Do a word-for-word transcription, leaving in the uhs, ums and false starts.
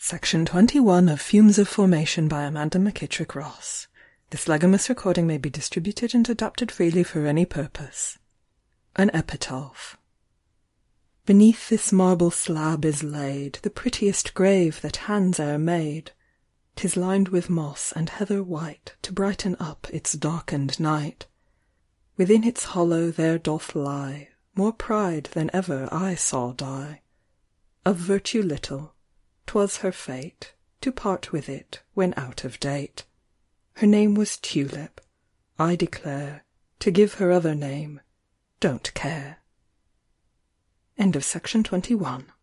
Section twenty-one of Fumes of Formation by Amanda McKittrick Ross. This legamus recording may be distributed and adapted freely for any purpose. An Epitaph. Beneath this marble slab is laid The prettiest grave that hands e'er made. 'Tis lined with moss and heather white To brighten up its darkened night. Within its hollow there doth lie More pride than ever I saw die. Of virtue little, 'twas her fate To part with it when out of date. Her name was Tulip, I declare To give her other name, don't care. End of section twenty-one.